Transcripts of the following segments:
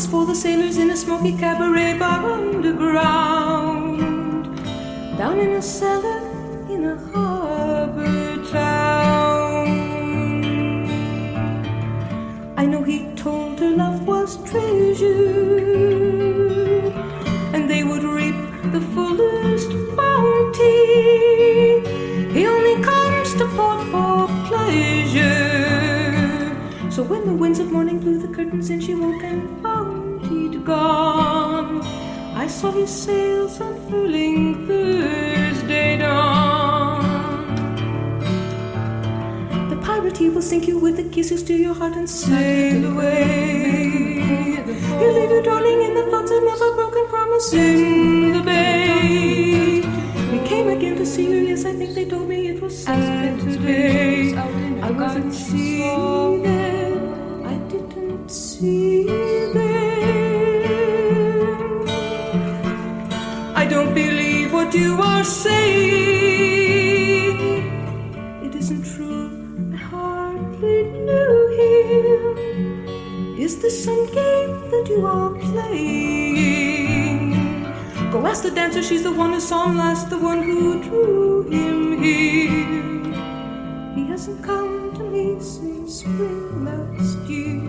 for the sailors in a smoky cabaret bar underground, down in a cellar in a harbor town. I know he told her love was treasure, and they would reap the fullest bounty. He only comes to port for pleasure. So when the winds of morning blew the curtains in, she woke and found he'd gone. I saw his sails unfurling Thursday dawn. The pirate, he will sink you with a kiss, he'll steal your heart and sail away. He'll leave you drowning in the thoughts of a broken promise in the bay. We came again to see her, yes, I think they told me it was Saturday. I wasn't seen there, I didn't see them. I don't believe what you are saying. It isn't true, I hardly knew him. Is this some game that you are playing? Go ask the dancer, she's the one who saw him last, the one who drew him here. He hasn't come to me since spring last year.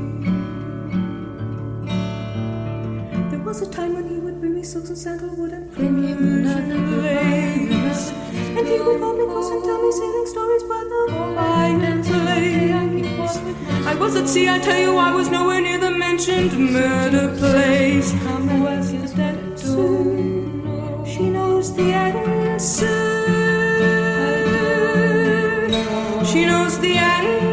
There was a time when he would bring me silks and sandalwood and Persian lace, and he would hold me close and tell me sailing stories by the finest lakes. I was at sea, I tell you, I was nowhere near the mentioned murder place. Who asked the dancer? She knows the answer. She knows the answer.